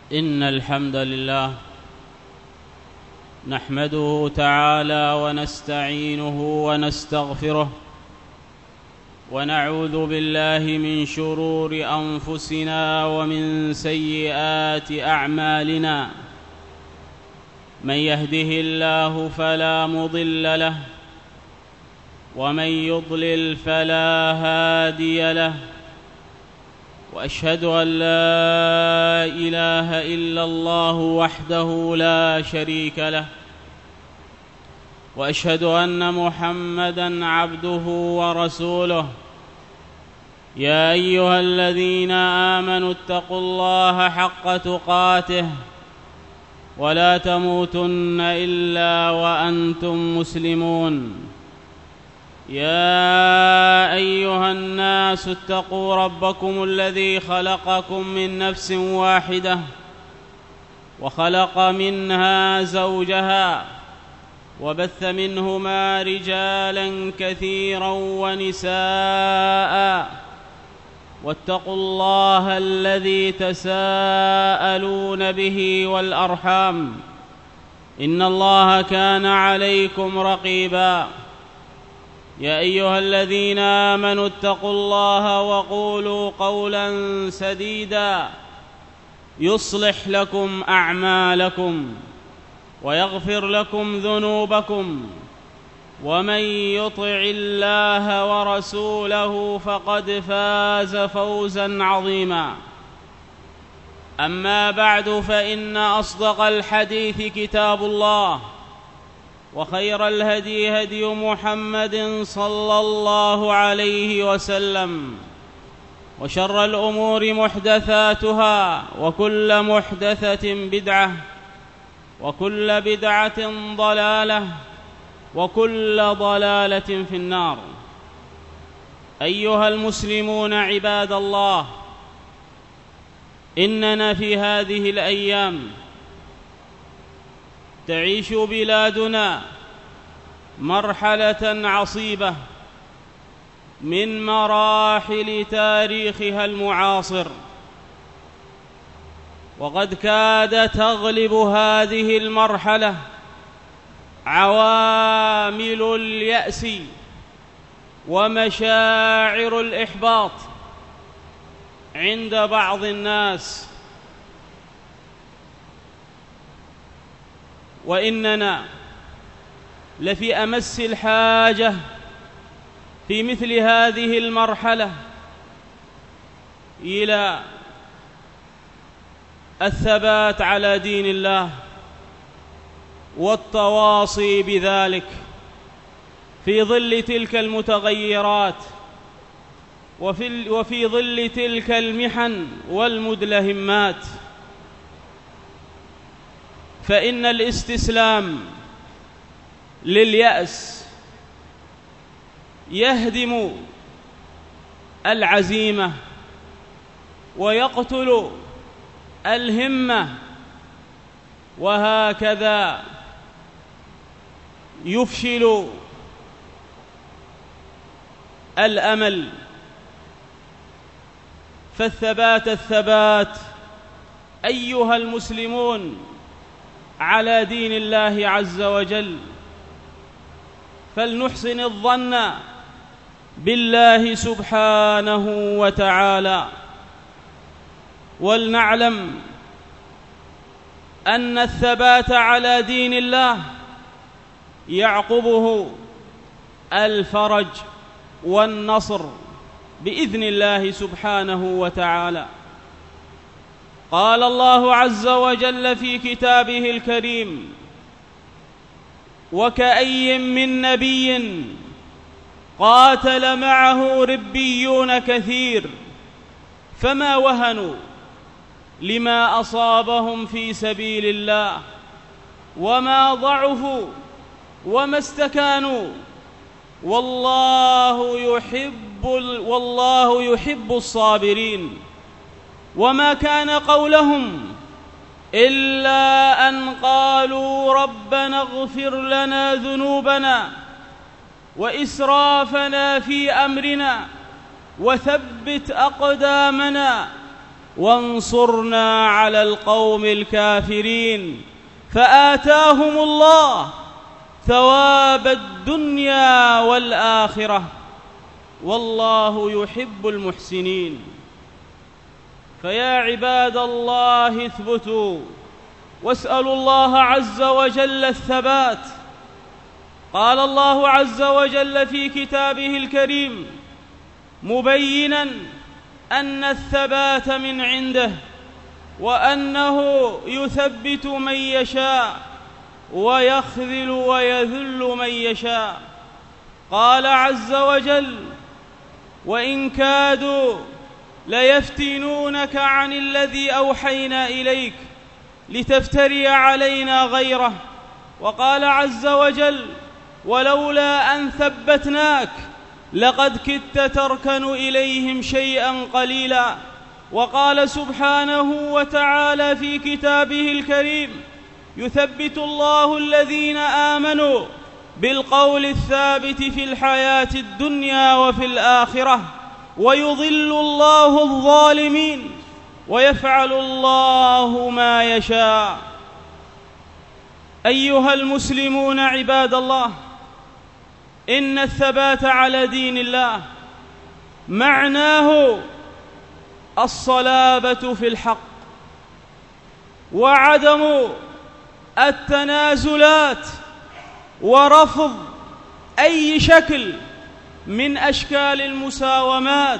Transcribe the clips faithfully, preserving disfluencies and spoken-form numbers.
إن الحمد لله نحمده تعالى ونستعينه ونستغفره ونعوذ بالله من شرور أنفسنا ومن سيئات أعمالنا. من يهده الله فلا مضل له ومن يضلل فلا هادي له، وأشهد أن لا إله إلا الله وحده لا شريك له، وأشهد أن محمدًا عبده ورسوله. يا أيها الذين آمنوا اتقوا الله حق تقاته ولا تموتن إلا وأنتم مسلمون. يا أيها الناس اتقوا ربكم الذي خلقكم من نفس واحدة وخلق منها زوجها وبث منهما رجالا كثيرا ونساء، واتقوا الله الذي تساءلون به والأرحام، إن الله كان عليكم رقيبا. يا أيها الذين آمنوا اتقوا الله وقولوا قولا سديدا يصلح لكم أعمالكم ويغفر لكم ذنوبكم، ومن يطع الله ورسوله فقد فاز فوزا عظيما. أما بعد، فإن أصدق الحديث كتاب الله، وخير الهدي هدي محمد صلى الله عليه وسلم، وشر الأمور محدثاتها، وكل محدثة بدعة، وكل بدعة ضلالة، وكل ضلالة في النار. أيها المسلمون عباد الله، إننا في هذه الأيام تعيش بلادنا مرحلة عصيبة من مراحل تاريخها المعاصر، وقد كاد تغلب هذه المرحلة عوامل اليأس ومشاعر الإحباط عند بعض الناس، وإننا لفي أمس الحاجة في مثل هذه المرحلة إلى الثبات على دين الله والتواصي بذلك في ظل تلك المتغيرات وفي, وفي ظل تلك المحن والمدلهمات. فإن الاستسلام لليأس يهدم العزيمة ويقتل الهمة، وهكذا يفشل الأمل. فالثبات الثبات أيها المسلمون على دين الله عز وجل، فلنحسن الظن بالله سبحانه وتعالى، ولنعلم أن الثبات على دين الله يعقبه الفرج والنصر بإذن الله سبحانه وتعالى. قال الله عز وجل في كتابه الكريم: وكأي من نبي قاتل معه ربيون كثير فما وهنوا لما أصابهم في سبيل الله وما ضعفوا وما استكانوا والله يحب والله يحب الصابرين. وما كان قولهم إلا أن قالوا ربنا اغفر لنا ذنوبنا وإسرافنا في أمرنا وثبت أقدامنا وانصرنا على القوم الكافرين. فآتاهم الله ثواب الدنيا والآخرة، والله يحب المحسنين. فيا عباد الله اثبتوا واسألوا الله عز وجل الثبات. قال الله عز وجل في كتابه الكريم مبينا أن الثبات من عنده، وأنه يثبت من يشاء ويخذل ويذل من يشاء. قال عز وجل: وإن كادوا ليفتنونك عن الذي أوحينا إليك لتفتري علينا غيره. وقال عز وجل: ولولا أن ثبتناك لقد كدت تركن إليهم شيئا قليلا. وقال سبحانه وتعالى في كتابه الكريم: يثبت الله الذين آمنوا بالقول الثابت في الحياة الدنيا وفي الآخرة، ويضل الله الظالمين، ويفعل الله ما يشاء. أيها المسلمون عباد الله، إن الثبات على دين الله معناه الصلابة في الحق، وعدم التنازلات، ورفض أي شكل من أشكال المساومات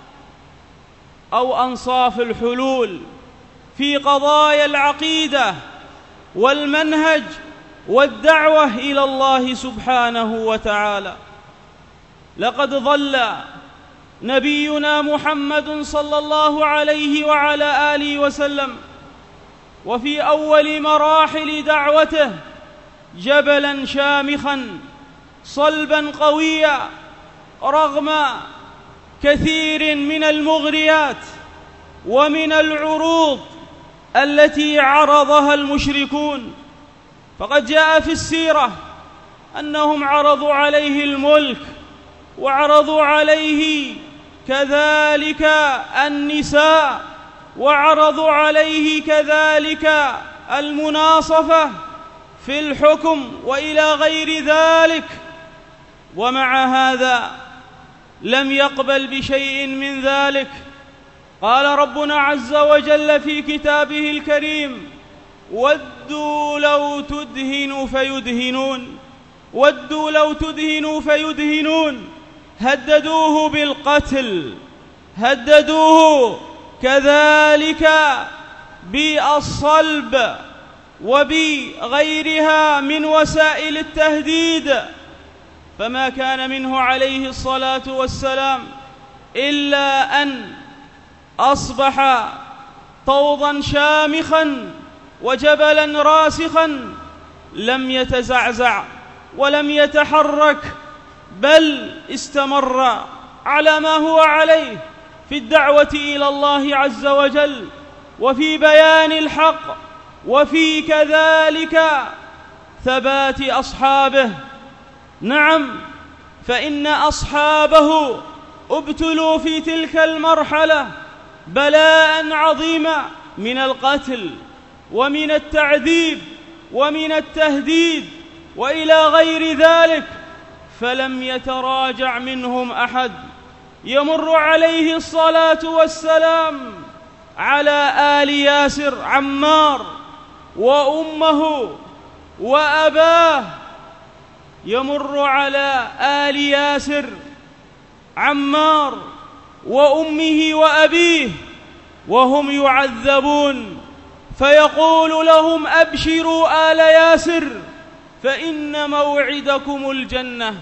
أو أنصاف الحلول في قضايا العقيدة والمنهج والدعوة إلى الله سبحانه وتعالى. لقد ظل نبينا محمد صلى الله عليه وعلى آله وسلم وفي أول مراحل دعوته جبلا شامخا صلبا قويا رغم كثير من المغريات ومن العروض التي عرضها المشركون. فقد جاء في السيرة أنهم عرضوا عليه الملك، وعرضوا عليه كذلك النساء، وعرضوا عليه كذلك المناصفة في الحكم وإلى غير ذلك. ومع هذا لم يقبل بشيء من ذلك. قال ربنا عز وجل في كتابه الكريم: ودوا لو تدهنوا فيدهنون، ودوا لو تدهنوا فيدهنون. هددوه بالقتل، هددوه كذلك بالصلب وبغيرها من وسائل التهديد. فما كان منه عليه الصلاة والسلام إلا أن أصبح طوضا شامخا وجبلا راسخا لم يتزعزع ولم يتحرك، بل استمر على ما هو عليه في الدعوة إلى الله عز وجل، وفي بيان الحق، وفي كذلك ثبات أصحابه. نعم، فإن أصحابه ابتلوا في تلك المرحلة بلاء عظيما من القتل ومن التعذيب ومن التهديد وإلى غير ذلك، فلم يتراجع منهم أحد. يمر عليه الصلاة والسلام على آل ياسر عمار وأمه وأباه، يمر على آل ياسر عمار وأمه وأبيه وهم يعذبون، فيقول لهم: أبشروا آل ياسر فإن موعدكم الجنة.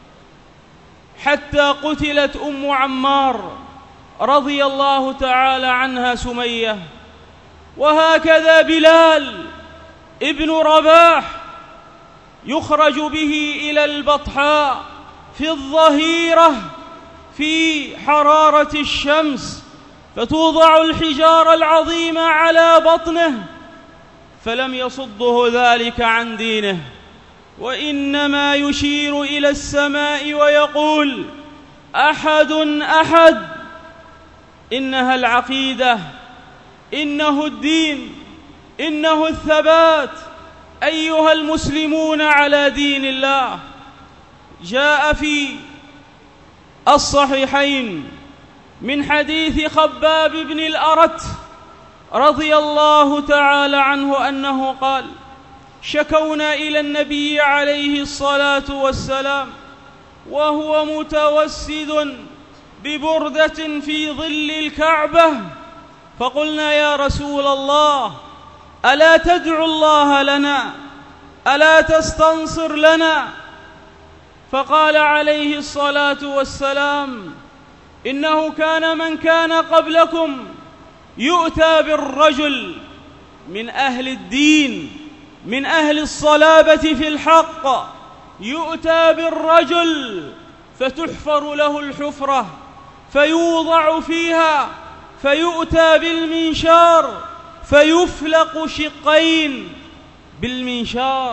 حتى قتلت أم عمار رضي الله تعالى عنها سمية. وهكذا بلال ابن رباح يخرج به إلى البطحاء في الظهيرة في حرارة الشمس، فتوضع الحجارة العظيمة على بطنه، فلم يصده ذلك عن دينه، وإنما يشير إلى السماء ويقول: أحد أحد. إنها العقيدة إنه الدين، إنه الثبات أيها المسلمون على دين الله. جاء في الصحيحين من حديث خباب بن الأرت رضي الله تعالى عنه أنه قال: شكونا إلى النبي عليه الصلاة والسلام وهو متوسد ببردة في ظل الكعبة، فقلنا: يا رسول الله، ألا تدعو الله لنا؟ ألا تستنصر لنا؟ فقال عليه الصلاة والسلام: إنه كان من كان قبلكم يؤتى بالرجل من أهل الدين، من أهل الصلابة في الحق، يؤتى بالرجل فتحفر له الحفرة فيوضع فيها، فيؤتى بالمنشار فيفلق شقين بالمنشار،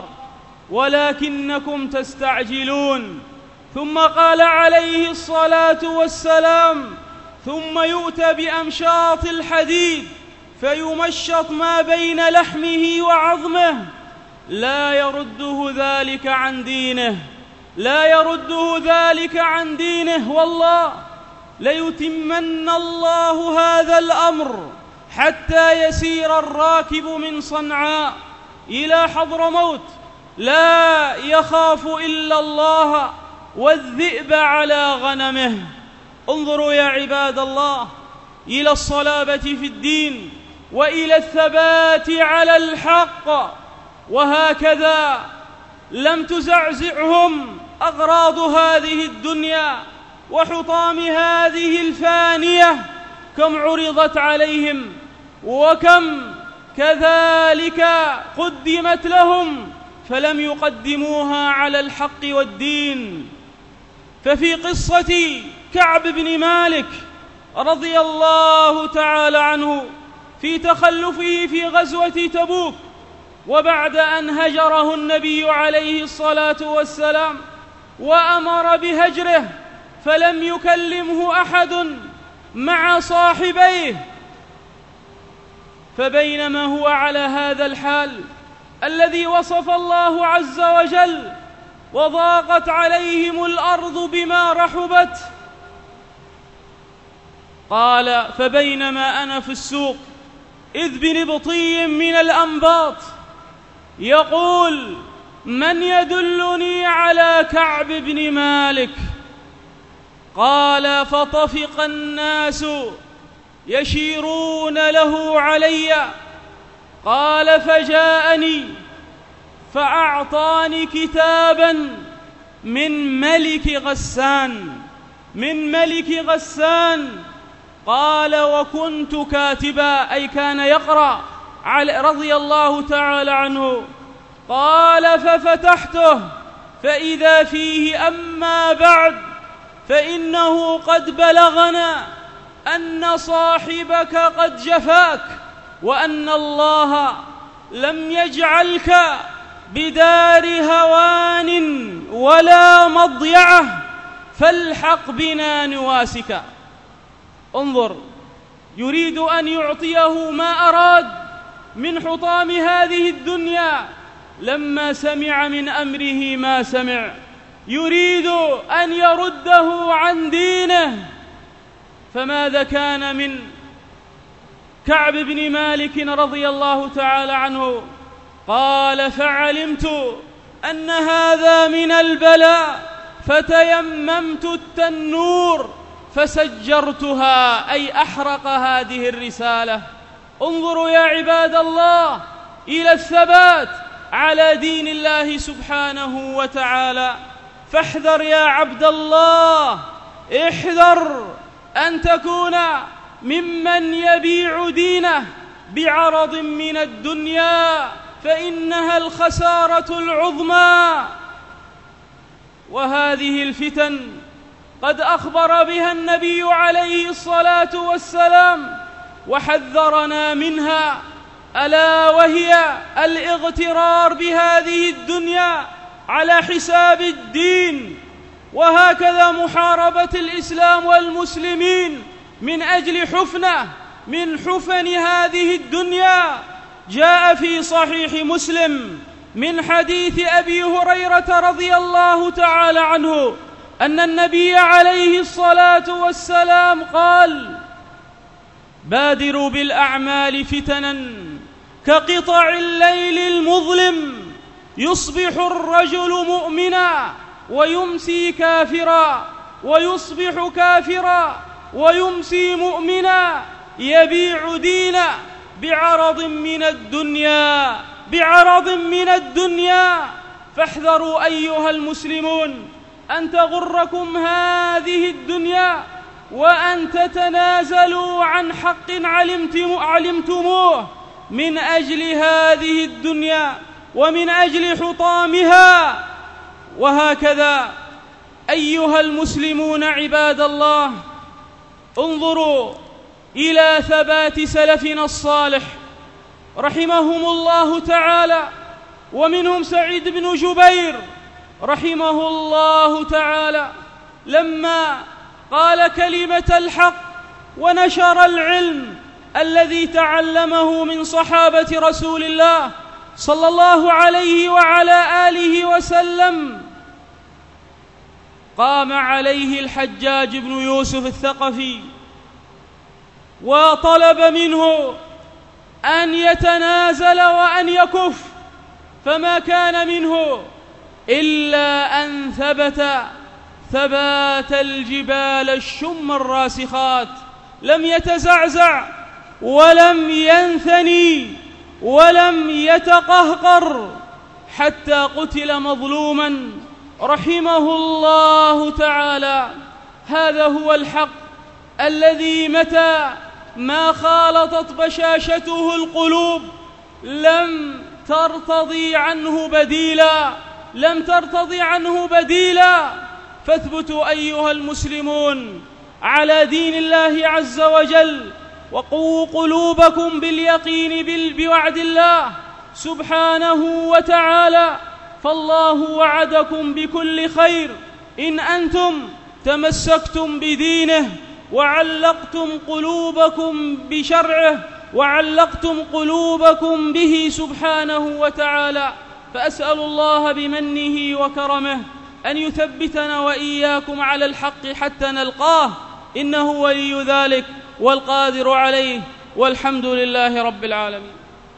ولكنكم تستعجلون. ثم قال عليه الصلاة والسلام: ثم يؤتى بأمشاط الحديد فيمشط ما بين لحمه وعظمه، لا يرده ذلك عن دينه، لا يرده ذلك عن دينه. والله ليتمن الله هذا الأمر حتى يسير الراكب من صنعاء إلى حضرموت لا يخاف إلا الله والذئب على غنمه. انظروا يا عباد الله إلى الصلابة في الدين وإلى الثبات على الحق، وهكذا لم تزعزعهم أغراض هذه الدنيا وحطام هذه الفانية، كم عرضت عليهم وكم كذلك قدمت لهم فلم يقدموها على الحق والدين. ففي قصة كعب بن مالك رضي الله تعالى عنه في تخلفه في غزوة تبوك، وبعد أن هجره النبي عليه الصلاة والسلام وأمر بهجره فلم يكلمه أحد مع صاحبيه، فبينما هو على هذا الحال الذي وصف الله عز وجل وضاقت عليهم الأرض بما رحبت، قال: فبينما أنا في السوق إذ بنبطي من الأنباط يقول: من يدلني على كعب بن مالك؟ قال: فطفق الناس يشيرون له علي. قال: فجاءني فأعطاني كتابا من ملك غسان، من ملك غسان. قال: وكنت كاتبا، أي كان يقرأ رضي الله تعالى عنه. قال: ففتحته فإذا فيه: أما بعد فإنه قد بلغنا أن صاحبك قد جفاك، وأن الله لم يجعلك بدار هوان ولا مضيعة، فالحق بنا نواسك. انظر، يريد أن يعطيه ما أراد من حطام هذه الدنيا لما سمع من أمره ما سمع، يريد أن يرده عن دينه. فماذا كان من كعب بن مالك رضي الله تعالى عنه؟ قال: فعلمت أن هذا من البلاء فتيممت التنور فسجرتها، أي أحرق هذه الرسالة. انظروا يا عباد الله إلى الثبات على دين الله سبحانه وتعالى. فاحذر يا عبد الله، احذر أن تكون ممن يبيع دينه بعرض من الدنيا، فإنها الخسارة العظمى. وهذه الفتن قد أخبر بها النبي عليه الصلاة والسلام وحذرنا منها، ألا وهي الاغترار بهذه الدنيا على حساب الدين. وهكذا محاربة الإسلام والمسلمين من أجل حفنة من حفن هذه الدنيا. جاء في صحيح مسلم من حديث أبي هريرة رضي الله تعالى عنه أن النبي عليه الصلاة والسلام قال: بادروا بالأعمال فتنا كقطع الليل المظلم، يصبح الرجل مؤمنا ويمسي كافرا، ويصبح كافرا ويمسي مؤمنا، يبيع دينه بعرض من الدنيا بعرض من الدنيا. فاحذروا أيها المسلمون أن تغركم هذه الدنيا، وأن تتنازلوا عن حق علمتموه من أجل هذه الدنيا ومن أجل حطامها. وهكذا أيها المسلمون عباد الله، انظروا إلى ثبات سلفنا الصالح رحمهم الله تعالى، ومنهم سعيد بن جبير رحمه الله تعالى، لما قال كلمة الحق ونشر العلم الذي تعلمه من صحابة رسول الله صلى الله عليه وعلى آله وسلم، قام عليه الحجاج بن يوسف الثقفي وطلب منه أن يتنازل وأن يكف، فما كان منه إلا أن ثبت ثبات الجبال الشم الراسخات، لم يتزعزع ولم ينثني ولم يتقهقر حتى قتل مظلوما رحمه الله تعالى. هذا هو الحق الذي متى ما خالطت بشاشته القلوب لم ترتضي عنه بديلا لم ترتضي عنه بديلا. فاثبتوا أيها المسلمون على دين الله عز وجل، وقووا قلوبكم باليقين بوعد الله سبحانه وتعالى، فالله وعدكم بكل خير إن أنتم تمسكتم بدينه وعلقتم قلوبكم بشرعه وعلقتم قلوبكم به سبحانه وتعالى. فأسأل الله بمنه وكرمه أن يثبتنا وإياكم على الحق حتى نلقاه، إنه ولي ذلك والقادر عليه، والحمد لله رب العالمين.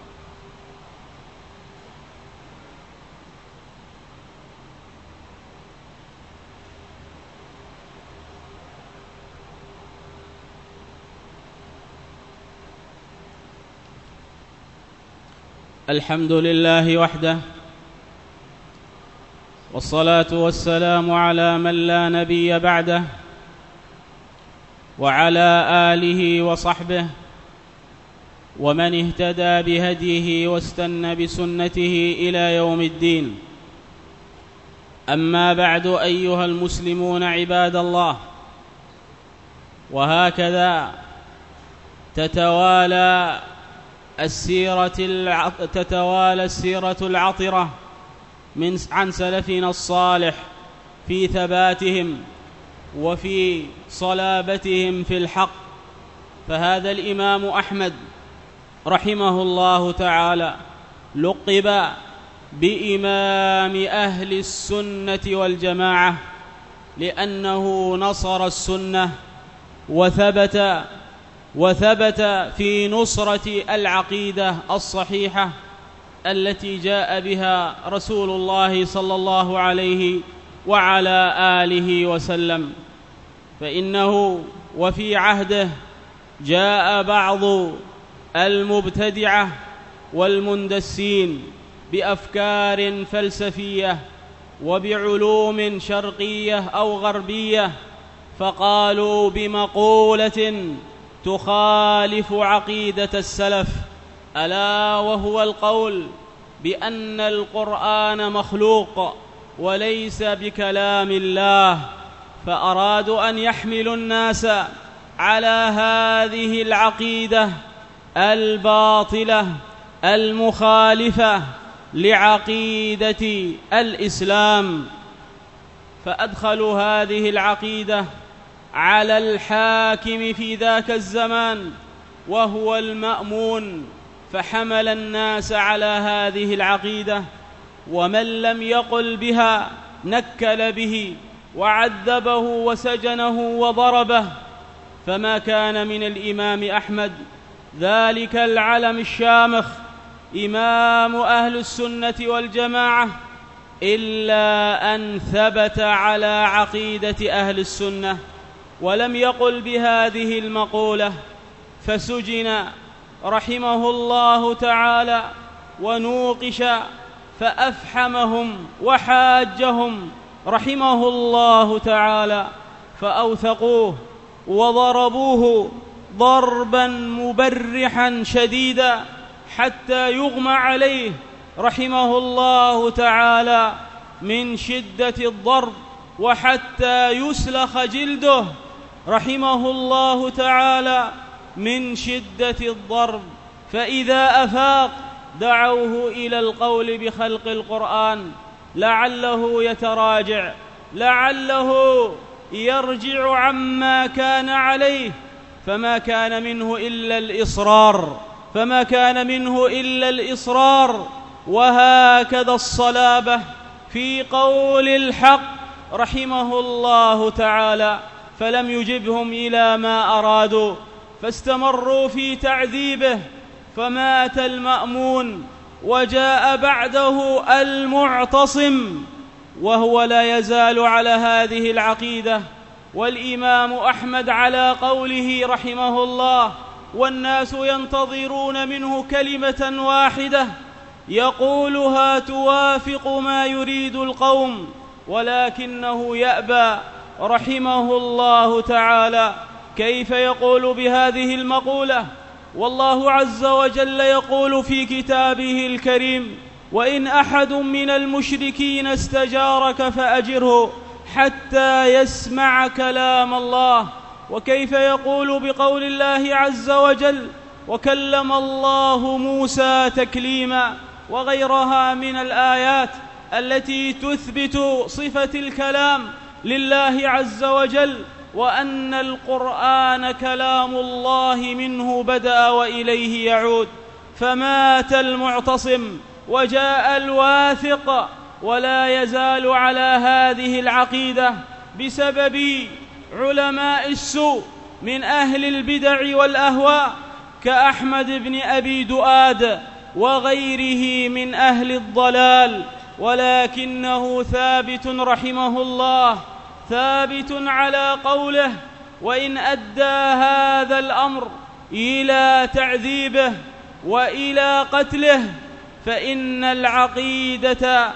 الحمد لله وحده، والصلاة والسلام على من لا نبي بعده، وعلى آله وصحبه ومن اهتدى بهديه واستنى بسنته إلى يوم الدين. أما بعد أيها المسلمون عباد الله، وهكذا تتوالى السيرة الع... تتوالى السيرة العطرة من عن سلفنا الصالح في ثباتهم وفي صلابتهم في الحق. فهذا الإمام أحمد رحمه الله تعالى لقب بإمام أهل السنة والجماعة، لأنه نصر السنة وثبت وثبت في نصرة العقيدة الصحيحة التي جاء بها رسول الله صلى الله عليه وعلى آله وسلم. فإنه وفي عهده جاء بعض المبتدعة والمندسين بأفكار فلسفية وبعلوم شرقية أو غربية، فقالوا بمقولة تخالف عقيدة السلف، ألا وهو القول بأن القرآن مخلوق وليس بكلام الله. فأرادوا أن يحملوا الناس على هذه العقيدة الباطلة المخالفة لعقيدة الإسلام، فأدخلوا هذه العقيدة على الحاكم في ذاك الزمان وهو المأمون، فحمل الناس على هذه العقيدة، ومن لم يقل بها نكل به وعذبه وسجنه وضربه. فما كان من الإمام أحمد ذلك العلم الشامخ إمام أهل السنة والجماعة إلا أن ثبت على عقيدة أهل السنة ولم يقل بهذه المقولة، فسجن رحمه الله تعالى ونوقش فأفحمهم وحاجهم رحمه الله تعالى، فأوثقوه وضربوه ضربا مبرحا شديدا حتى يغمى عليه رحمه الله تعالى من شدة الضرب، وحتى يسلخ جلده رحمه الله تعالى من شدة الضرب. فإذا أفاق دعوه إلى القول بخلق القرآن لعله يتراجع، لعله يرجع عما كان عليه، فما كان منه إلا الإصرار فما كان منه إلا الإصرار وهكذا الصلابة في قول الحق رحمه الله تعالى، فلم يجبهم إلى ما أرادوا فاستمروا في تعذيبه، فمات المأمون وجاء بعده المعتصم وهو لا يزال على هذه العقيدة، والإمام أحمد على قوله رحمه الله، والناس ينتظرون منه كلمة واحدة يقولها توافق ما يريد القوم، ولكنه يأبى رحمه الله تعالى. كيف يقول بهذه المقولة والله عز وجل يقول في كتابه الكريم: وإن أحد من المشركين استجارك فأجره حتى يسمع كلام الله. وكيف يقول بقول الله عز وجل: وكلم الله موسى تكليما، وغيرها من الآيات التي تثبت صفة الكلام لله عز وجل، وأن القرآن كلام الله منه بدأ وإليه يعود. فمات المعتصم وجاء الواثق، ولا يزال على هذه العقيدة بسبب علماء السوء من أهل البدع والأهواء كأحمد بن أبي دؤاد وغيره من أهل الضلال، ولكنه ثابت رحمه الله، ثابت على قوله: وإن أدى هذا الأمر إلى تعذيبه وإلى قتله فإن العقيدة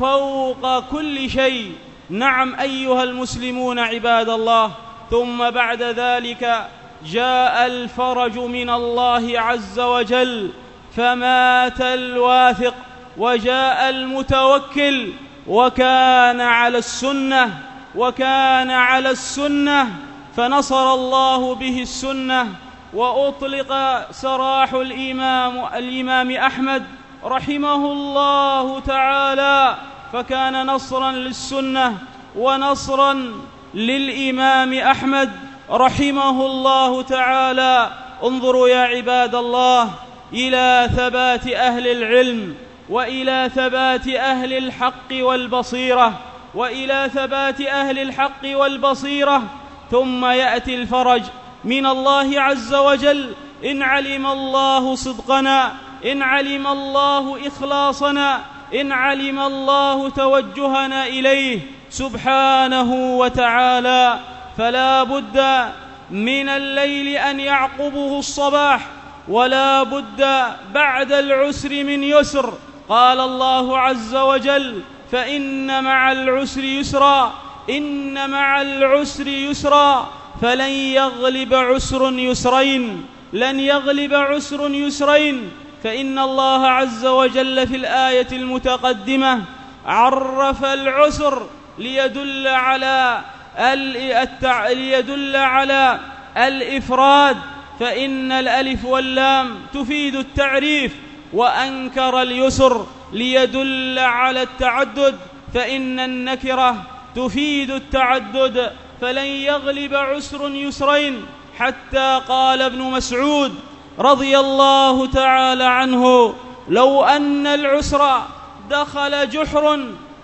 فوق كل شيء. نعم أيها المسلمون عباد الله، ثم بعد ذلك جاء الفرج من الله عز وجل، فمات الواثق وجاء المتوكل، وكان على السنة وكان على السنة فنصر الله به السنة، وأطلق سراح الإمام, الإمام أحمد رحمه الله تعالى، فكان نصرا للسنة ونصرا للإمام أحمد رحمه الله تعالى. انظروا يا عباد الله إلى ثبات أهل العلم، وإلى ثبات أهل الحق والبصيرة، وإلى ثبات أهل الحق والبصيرة، ثم يأتي الفرج من الله عز وجل إن علم الله صدقنا، إن علم الله إخلاصنا، إن علم الله توجهنا إليه سبحانه وتعالى. فلا بد من الليل أن يعقبه الصباح، ولا بد بعد العسر من يسر. قال الله عز وجل: فإن مع العسر يسرا، إن مع العسر يسرا، فلن يغلب عسر يسرين، لن يغلب عسر يسرين. فإن الله عز وجل في الآية المتقدمة عرف العسر ليدل على التع... ليدل على الإفراد، فإن الألف واللام تفيد التعريف، وأنكر اليسر ليدل على التعدد، فإن النكرة تفيد التعدد. فلن يغلب عسر يسرين، حتى قال ابن مسعود رضي الله تعالى عنه: لو أن العسر دخل جحر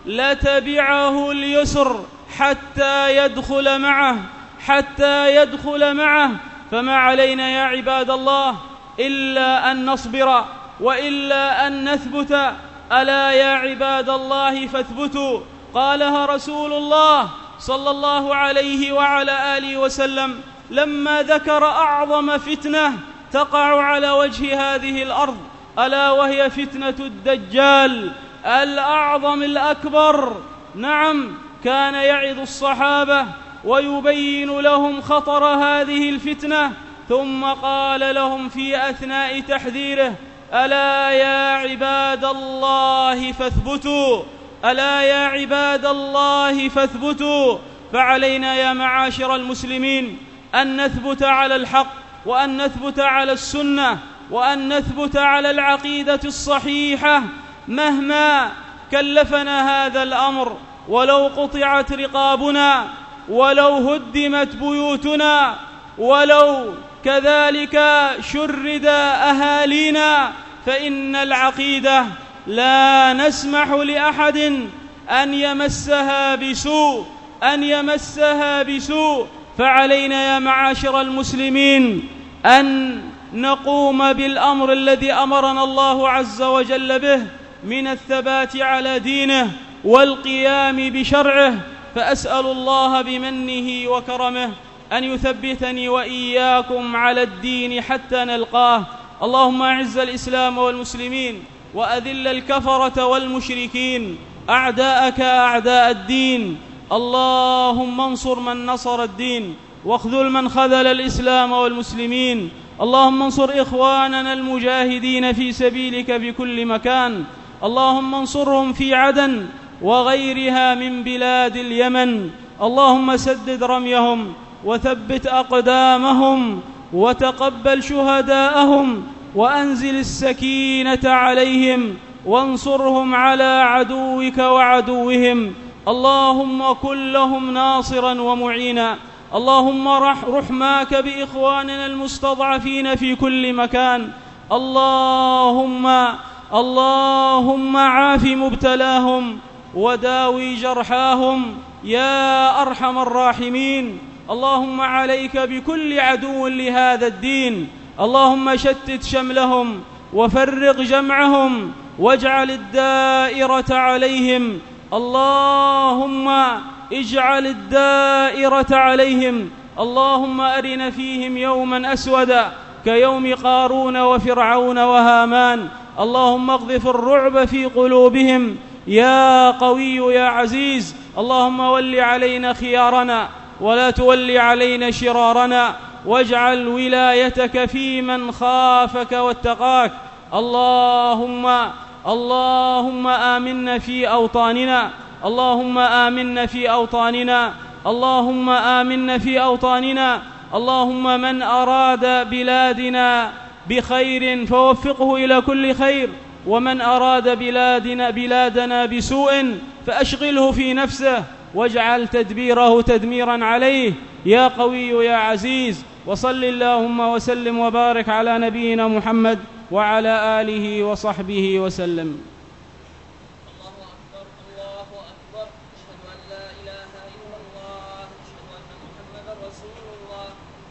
لتبعه اليسر حتى يدخل معه حتى يدخل معه فما علينا يا عباد الله إلا أن نصبر وإلا أن نثبت. ألا يا عباد الله فاثبتوا. قالها رسول الله صلى الله عليه وعلى آله وسلم لما ذكر أعظم فتنة تقع على وجه هذه الأرض، ألا وهي فتنة الدجال الأعظم الأكبر. نعم، كان يعظ الصحابة ويبين لهم خطر هذه الفتنة، ثم قال لهم في أثناء تحذيره: ألا يا عباد الله فاثبتوا، ألا يا عباد الله فاثبتوا. فعلينا يا معاشر المسلمين أن نثبت على الحق، وأن نثبت على السنة، وأن نثبت على العقيدة الصحيحة مهما كلفنا هذا الأمر، ولو قطعت رقابنا، ولو هدمت بيوتنا، ولو كذلك شرد أهالينا، فإن العقيدة لا نسمح لأحد أن يمسها بسوء أن يمسها بسوء. فعلينا يا معاشر المسلمين أن نقوم بالأمر الذي أمرنا الله عز وجل به من الثبات على دينه والقيام بشرعه. فأسأل الله بمنه وكرمه أن يثبتني وإياكم على الدين حتى نلقاه. اللهم أعز الإسلام والمسلمين، وأذل الكفرة والمشركين، أعداءك أعداء الدين. اللهم انصر من نصر الدين، واخذل من خذل الإسلام والمسلمين. اللهم انصر إخواننا المجاهدين في سبيلك بكل مكان. اللهم انصرهم في عدن وغيرها من بلاد اليمن. اللهم سدد رميهم وثبت أقدامهم وتقبل شهداءهم، وأنزل السكينة عليهم، وانصرهم على عدوك وعدوهم. اللهم كن لهم ناصرا ومعينا. اللهم رح رحماك بإخواننا المستضعفين في كل مكان. اللهم اللهم عاف مبتلاهم وداوي جرحاهم يا أرحم الراحمين. اللهم عليك بكل عدو لهذا الدين. اللهم شتت شملهم وفرق جمعهم واجعل الدائرة عليهم. اللهم اجعل الدائرة عليهم. اللهم أرنا فيهم يوما أسودا كيوم قارون وفرعون وهامان. اللهم اقذف الرعب في قلوبهم يا قوي يا عزيز. اللهم ول علينا خيارنا ولا تول علينا شرارنا، واجعل ولايتك في من خافك واتقاك. اللهم اللهم آمنا في أوطاننا. اللهم آمنا في أوطاننا. اللهم آمنا في أوطاننا. اللهم من أراد بلادنا بخير فوفقه إلى كل خير، ومن أراد بلادنا بلادنا بسوء فأشغله في نفسه، واجعل تدبيره تدميرا عليه يا قوي يا عزيز. وصل اللهم وسلم وبارك على نبينا محمد وعلى آله وصحبه وسلم.